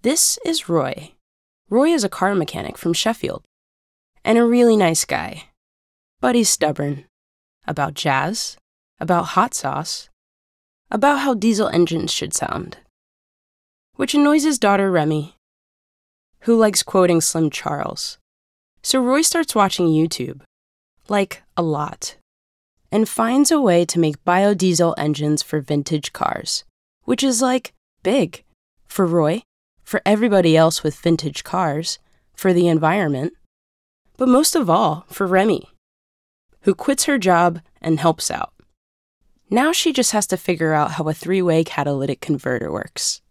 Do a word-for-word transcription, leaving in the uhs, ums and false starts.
This is Roy. Roy is a car mechanic from Sheffield, and a really nice guy. But he's stubborn. About jazz, about hot sauce, about how diesel engines should sound. Which annoys his daughter Remy, who likes quoting Slim Charles. So Roy starts watching YouTube, like a lot, and finds a way to make biodiesel engines for vintage cars, which is like big for Roy, for everybody else with vintage cars, for the environment, but most of all for Remy, who quits her job and helps out. Now she just has to figure out how a three-way catalytic converter works.